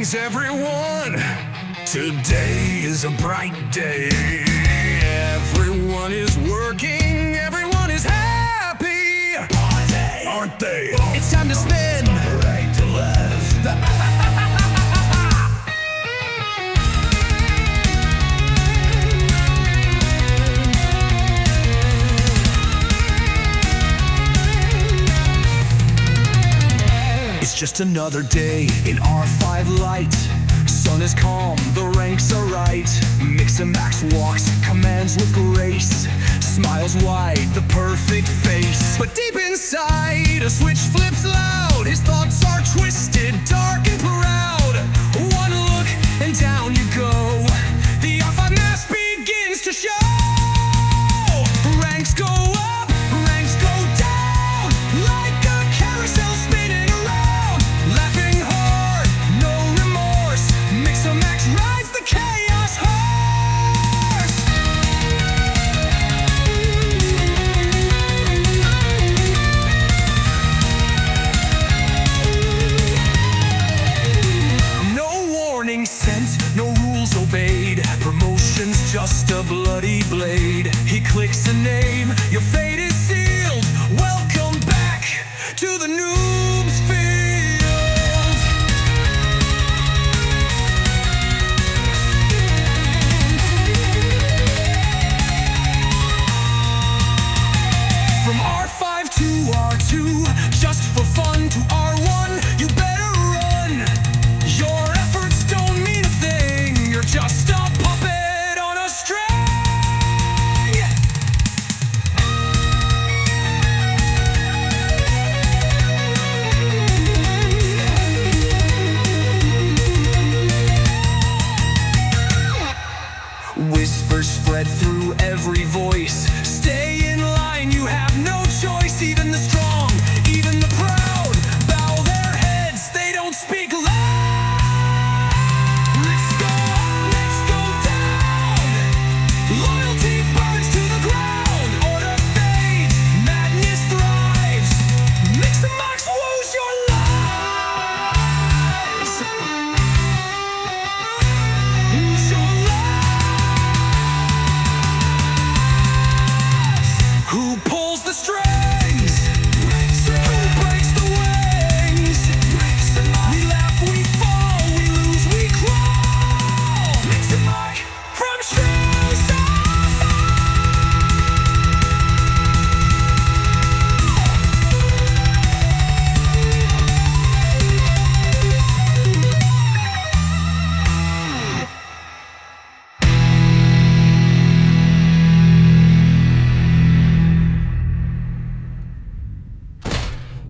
Greetings, everyone. Today is a bright day. Everyone is working, everyone is happy. Aren't they? It's time to spin. Right to left. It's just another day in R5 light. Sun is calm, the ranks are right. Mix and Max walks, commands with grace. Smiles wide, the perfect face. But deep inside, a switch flips loud. His thoughts are twisted, dark and